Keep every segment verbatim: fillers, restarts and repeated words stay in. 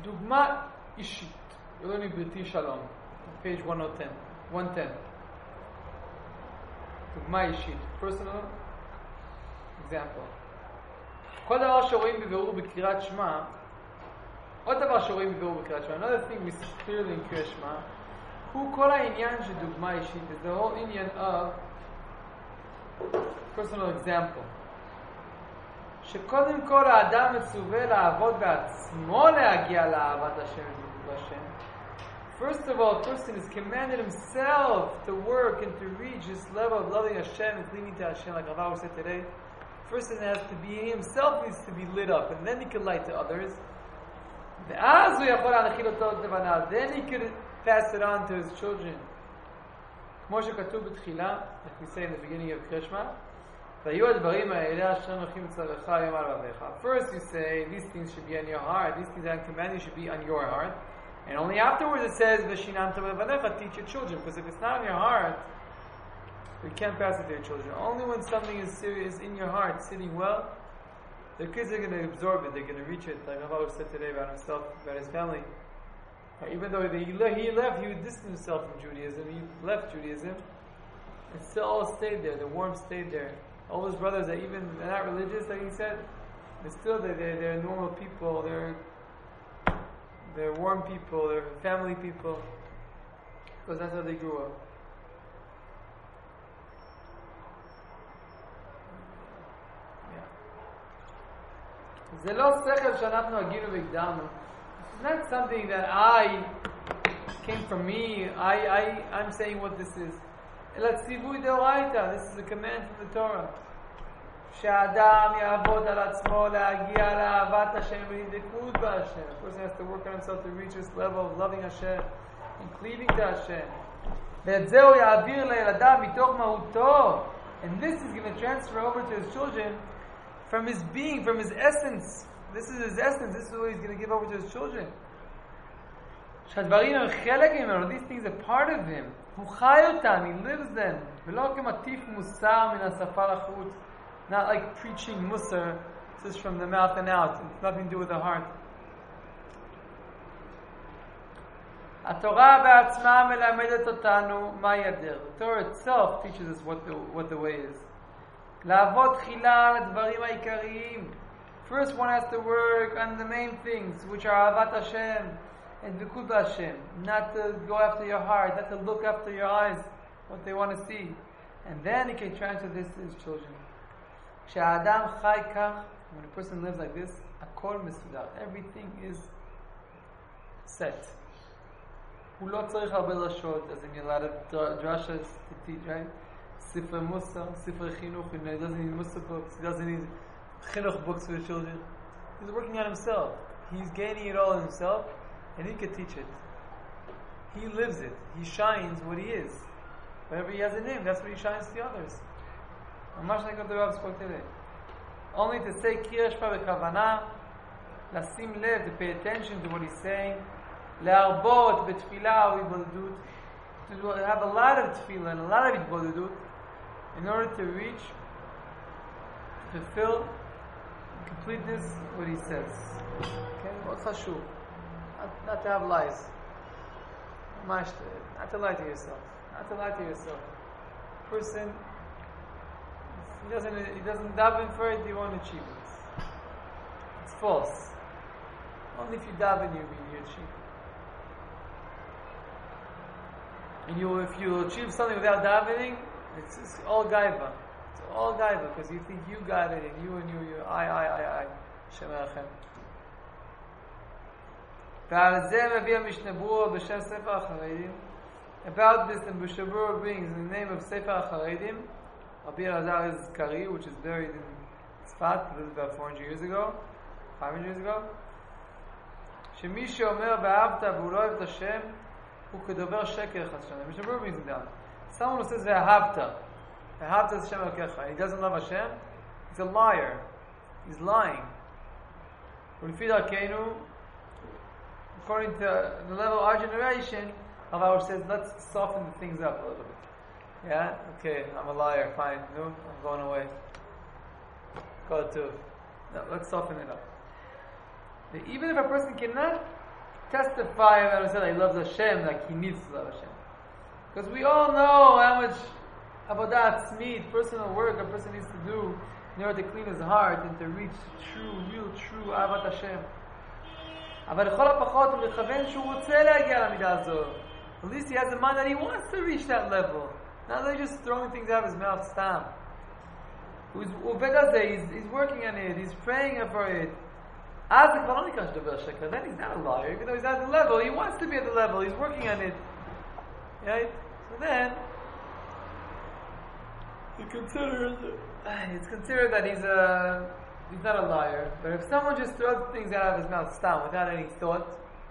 דוגמה אישית. We're learning B'riti Shalom, page one ten. one ten. דוגמה אישית. Personal example. כל דבר שרואים בבירור בקריאת שמע, עוד דבר שרואים בבירור בקריאת שמע, another thing we see clearly in קריאת שמע, הוא כל העניין של דוגמה אישית, is the whole עניין of personal example. שקודם כל האדם מצווה לעבוד בעצמו להגיע לאהבת השם ובשם. First of all, a person is commanded himself to work and to reach this level of loving Hashem and cleaving to Hashem, like Rav said today. First, it has to be himself needs to be lit up, and then he can light to others. Then he could pass it on to his children. Like we say in the beginning of Krishma. First you say, these things should be on your heart, these things I'm commanding should be on your heart. And only afterwards it says, teach your children, because if it's not on your heart, you can't pass it to your children. Only when something is serious in your heart, sitting well, the kids are going to absorb it, they're going to reach it. Like Rav said today about himself, about his family. Even though he left, he left, he distanced himself from Judaism, he left Judaism, it still all stayed there, the warmth stayed there. All his brothers that even, they're not religious, like he said, they're still, they're, they're, they're normal people, they're, they're warm people, they're family people, because that's how they grew up. זה לא שכל שאנחנו הגינו והגדרנו. It's not something that I came from me. I, I, I'm saying what this is. אלא ציווי דאורייתא. This is a command from the Torah. שהאדם יעבוד על עצמו להגיע לאהבת השם ולדבקות בהשם. A person has to work on himself to reach this level of loving Hashem and cleaving to Hashem. ואת זה הוא יעביר לילדיו מתוך מהותו. And this is going to transfer over to his children from his being, from his essence. This is his essence. This is what he's going to give over to his children. שהדברים הם חלק ממנו. These things are part of him. הוא חי אותם, he lives them. ולא כמטיף מוסר מן השפה לחוץ. Not like preaching musar, just from the mouth and out. It's nothing to do with the heart. התורה בעצמה מלמדת אותנו מהי הדרך. The Torah itself teaches us what the, what the way is. לעבוד תחילה על הדברים העיקריים. First one has to work on the main things, which are אהבת Hashem and דבקות בהשם. Not to go after your heart, not to look after your eyes, what they want to see. And then he can transfer this to his children. כשהאדם חי כך, when a person lives like this, הכל מסודר. Everything is set. הוא לא צריך הרבה דרשות, as in a lot of drashas to teach, right? ספר מוסר, ספר חינוך, he doesn't need Musa books, he doesn't need chinuch books for the children. He's working on himself. He's gaining it all in himself, and he can teach it. He lives it. He shines what he is. Whatever he has in him, that's what he shines to the others. ממש like what the Rav spoke today. Only to say קריאת שמע בכוונה, לשים לב, to pay attention to what he's saying, להרבות בתפילה ובהתבודדות, to have a lot of tefillah and a lot of התבודדות, in order to reach, to fulfill, completeness what he says. Okay? מאוד חשוב. Not, not to have lies. ממש, not to lie to yourself. Not to lie to yourself. Person, he doesn't, he doesn't daven for it, he won't achieve it. It's false. Only if you daven, you you achieve it. And you, if you achieve something without davening, it's, it's all gaiva. It's all gaiva because you think you got it, and you and you, you, I, I, I, I. Shem Erechem. ועל זה מביא המשנה ברורה בשם ספר החרדים. About this, the Mishnah Berurah brings in the name of Sefer HaCharedim, Rabbi Elazar Zkari, which is buried in Tzfat, lived about four hundred years ago, five hundred years ago. שמי שאומר ואהבת והוא לא אוהב את השם, הוא כדובר שקר אחד לשם. The Mishnah Berurah brings it down. Someone who says ואהבת, ואהבת את השם אלוקיך, and he doesn't love Hashem, he's a liar. He's lying. ולפי דרכנו, according to the level of our generation, Rav Auer says, let's soften things up a little bit. Yeah? Okay, I'm a liar, fine. No, I'm going away. Go to. No, let's soften it up. Even if a person cannot testify about himself that he loves Hashem like he needs to love Hashem. Because we all know how much avodat tzmid, personal work a person needs to do in order to clean his heart and to reach true, real, true avat Hashem. אבל לכל הפחות הוא מכוון שהוא רוצה להגיע למידה הזאת. At least he has in mind that he wants to reach that level. Not that he's just throwing things out of his mouth, stam. He's, he's working on it, he's praying for it. אז זה כבר לא נקרא שדובר שקר, then he's not a liar, even though he's at the level, he wants to be at the level, he's working on it. Right? So then, he considers, it's considered that he's a, he's not a liar. But if someone just throws things out of his mouth, stam, without any thought,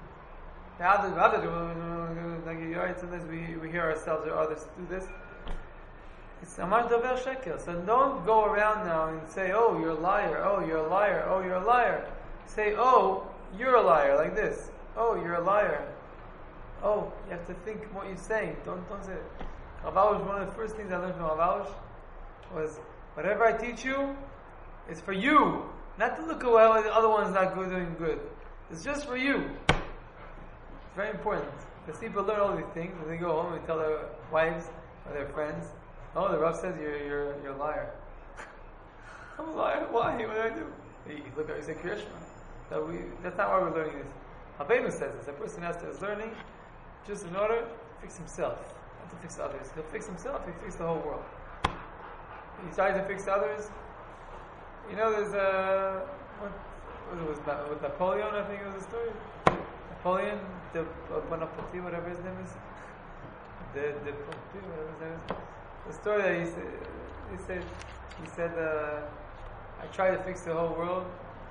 like sometimes we, we hear ourselves or others do this, it's amar dover sheker. So don't go around now and say, oh, you're a liar, oh, you're a liar, oh, you're a liar. Say, oh, you're a liar, like this. Oh, you're a liar. Oh, you have to think what you're saying. Don't don't say it. Rav Arush, one of the first things I learned from Rav Arush was, whatever I teach you, it's for you. Not to look at how the other one's not good, doing good. It's just for you. It's very important. Because people learn all these things, and they go home and tell their wives or their friends, oh, the Rav says you're you're you're a liar. I'm a liar? Why? What did I do? You look at you say Krishna. So we, that's not why we're learning this. Habenu says this. A person has to is learning just in order to fix himself, not to fix others. He'll fix himself, he'll fix the whole world. He tries to fix others. You know, there's a what, what was it with Napoleon? I think it was a story. Napoleon, the Bonaparte, whatever his name is, the the whatever his name is. The story that he said, he said, he said, uh, I tried to fix the whole world,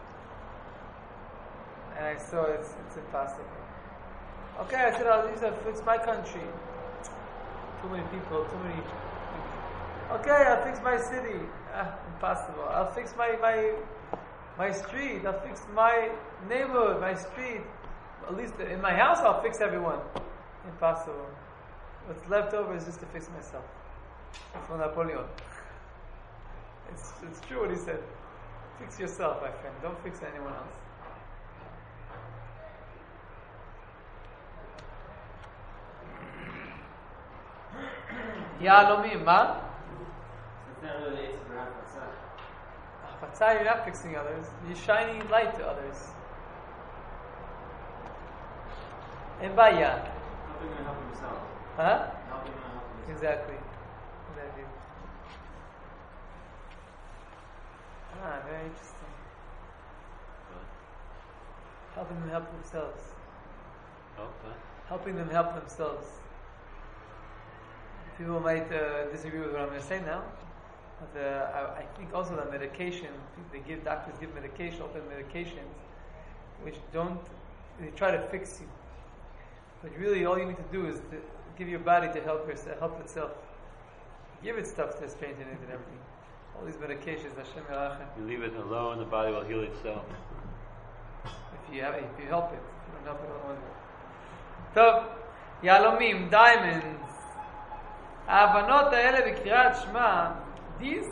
and I saw it's it's impossible. Okay, I said I'll use to fix my country. Too many people, too many. Okay, I'll fix my city. Ah, impossible. I'll fix my my my street. I'll fix my neighborhood, my street. At least in my house, I'll fix everyone. Impossible. What's left over is just to fix myself. From Napoleon. It's it's true what he said. Fix yourself, my friend. Don't fix anyone else. Yahalomim, ma? It's not really related to Haftzah, you're not fixing others. You're shining light to others. And baya. Helping them help themselves. Huh? Helping them help themselves. Exactly. Exactly. Ah, very interesting. Helping them help themselves. Oh, what? Helping them help themselves. People might uh, disagree with what I'm going to say now, but uh, I, I think also that medication, they give doctors give medication, open medications, which don't, they try to fix you. But really, all you need to do is to give your body to help yourself, help itself. Give it stuff to strengthen it and everything. All these medications, Hashem Yerachem. You leave it alone, the body will heal itself. If you have, if you help it, if you don't help it, it won't. Tov, Yahalomim, diamonds. ההבנות האלה בקריאת שמע, these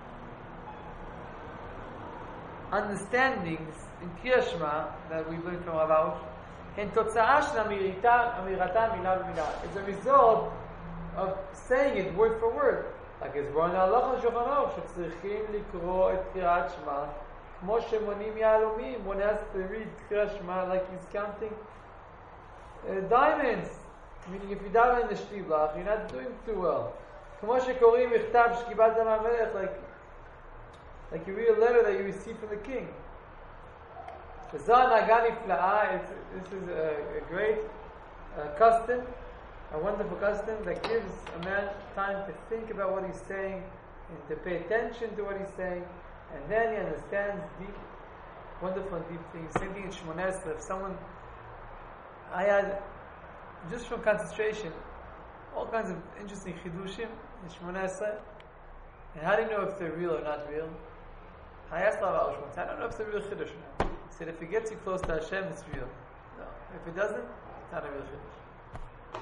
understandings in קריאת שמע that we learned from Rav Arush, הן תוצאה של אמירתה מילה במילה. It's a result of saying it word for word. like הסברנו להלכה על שולחן ערוך שצריכים לקרוא את קריאת שמע כמו שמונים יהלומים. One has to read קריאת שמע like he's counting uh, diamonds. Meaning, if you dive in the shtiblach, you're not doing too well. כמו שקוראים מכתב שקיבלת מהמלך, like, like you read a letter that you received from the king. וזו הנהגה נפלאה. This is a, a great uh, custom, a wonderful custom that gives a man time to think about what he's saying and to pay attention to what he's saying, and then he understands deep, wonderful and deep things. Same thing in Shmoneh Esrei. If someone, I had just from concentration, all kinds of interesting chidushim in Shmoneh Esrei. And how do you know if they're real or not real? I asked Rav Arush once, I don't know if it's a real chiddush or not. He said, if it gets you close to Hashem, it's real. No. If it doesn't, it's not a real chiddush.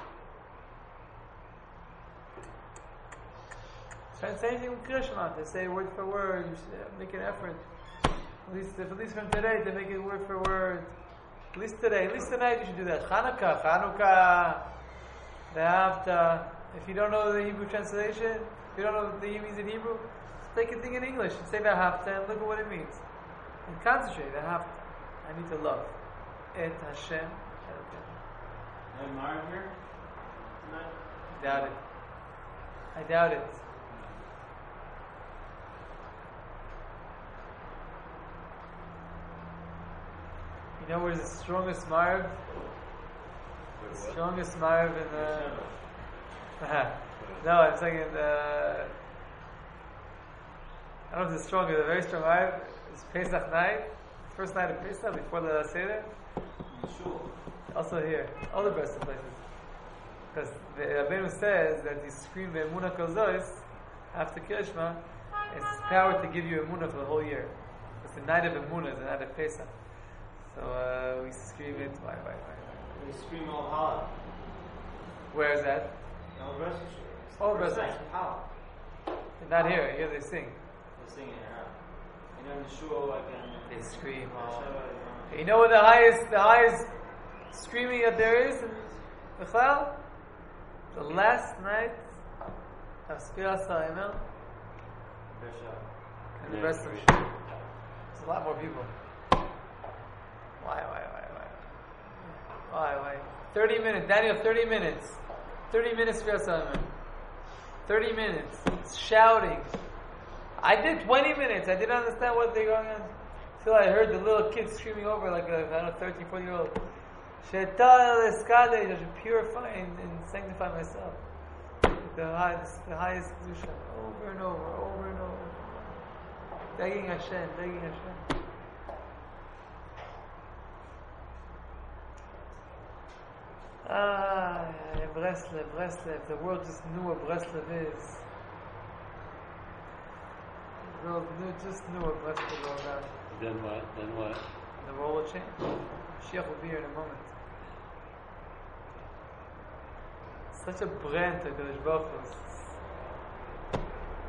Try and say anything with Krishna. They say word for word. You should make an effort. At least, if at least from today, to make it word for word. At least today, at least tonight you should do that. Chanukah, Chanukah, the Hafta. If you don't know the Hebrew translation, if you don't know what the means in Hebrew, just take a thing in English and say the Hafta and look at what it means. And concentrate, the Hafta. I need to love. Et Hashem. No Marv here tonight? I doubt it. I doubt it. You know where's the strongest Marv? The strongest Marv in the... no, I'm saying in the... I don't know if it's strong, it's a very strong Marv. It's Pesach night. First night of Pesach before the Seder. Sure. Also here. All the best of places. Because the Rabbeinu says that you scream the Emunah Kozois after Kirishma, it's power to give you Emunah for the whole year. It's the night of Emunah, the night of Pesach. So uh, we scream it. Why, why, why? We scream all Hala. Where is that? No, the rest All the rest. Hala. Not here. Here they sing. They sing it, huh? You know, in the shul, like in They scream. Oh. You know what the highest, the highest screaming that there is in Bechal? The last night of Spiras HaEmel and the rest of it. There's a lot more people. Why, why, why, why? Why, why? thirty minutes, Daniel, thirty minutes. thirty minutes Spiras HaEmel. thirty minutes. It's shouting. I did twenty minutes. I didn't understand what they're going on. Until I heard the little kids screaming over like a, I don't know, thirteen, fourteen year old. Shetal Eskade, I should purify and, and sanctify myself. The highest, the highest Kedusha. Over and over, over and over. Begging Hashem, begging Hashem. Ah, Breslev, Breslev. The world just knew what Breslev is. The world knew, just knew what Breslev is all about. Then what? Then what? The world will change. Mashiach will be here in a moment. Such a brand to Kadosh Baruch Hu.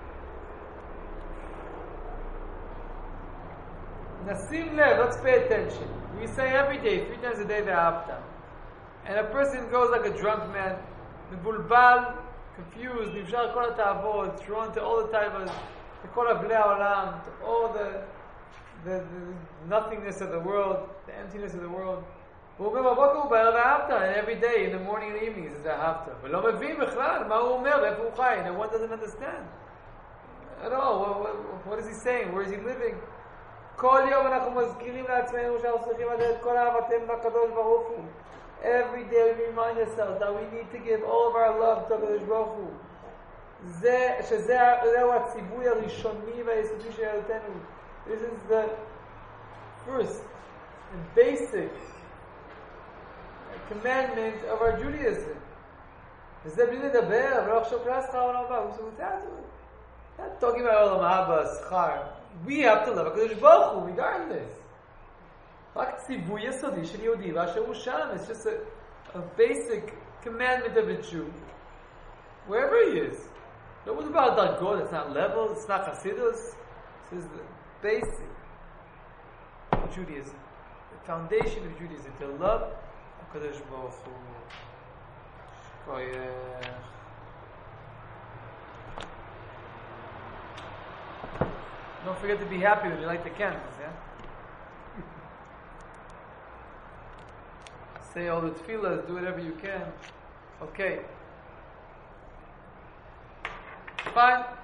Nasim lev, let's pay attention. We say every day, three times a day, the Hafta. And a person goes like a drunk man, מבולבל, confused, נמשך כל התאוות, drawn to all the taivas, לכל אבלי העולם, to all the, the, the nothingness of the world, the emptiness of the world. והוא אומר בבוקר הוא בערב ההפתא, and every day, in the morning and evenings, is a ההפתא. ולא מבין בכלל מה הוא אומר, ואיפה הוא חי, and one doesn't understand. At all, what, what, what is he saying? Where is he living? כל יום אנחנו מזכירים לעצמנו שאנחנו צריכים לתת כל אהבתנו לקדוש ברוך הוא. Every day we remind ourselves that we need to give all of our love to הקדוש ברוך הוא. זה, שזהו הציווי הראשוני והיסודי של ילדותינו. This is the first and basic commandment of our Judaism. וזה בלי לדבר, ולא לחשוב כלל שכר עולם הבא. Not talking about עולם הבא, שכר. We have to love הקדוש ברוך הוא, regardless. רק ציווי יסודי של יהודי באשר הוא שם. It's just a, a basic commandment of a Jew, wherever he is. No one's about dargot, it's not levels, it's not Hasidus. This is the basic of Judaism. The foundation of Judaism, to love HaKadosh Baruch Hu. Shkoyach. Don't forget to be happy when you light the candles, yeah? Say all the tefillahs, do whatever you can. Okay. Fine.